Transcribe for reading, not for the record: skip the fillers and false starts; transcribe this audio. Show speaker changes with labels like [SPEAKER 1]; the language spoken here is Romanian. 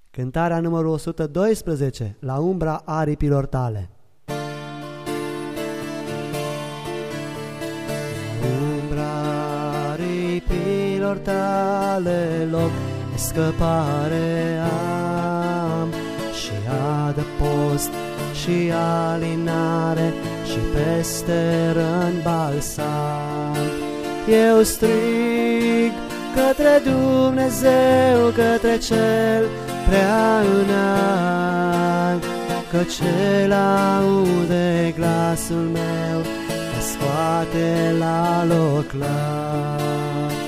[SPEAKER 1] Cântarea numărul 112, La umbra aripilor tale. La umbra aripilor tale loc de scăpare am, și adăpost și alinare și peste răni balsam. Eu strig către Dumnezeu, către Cel prea înalt, că Cel aude glasul meu, mă scoate la loc clar.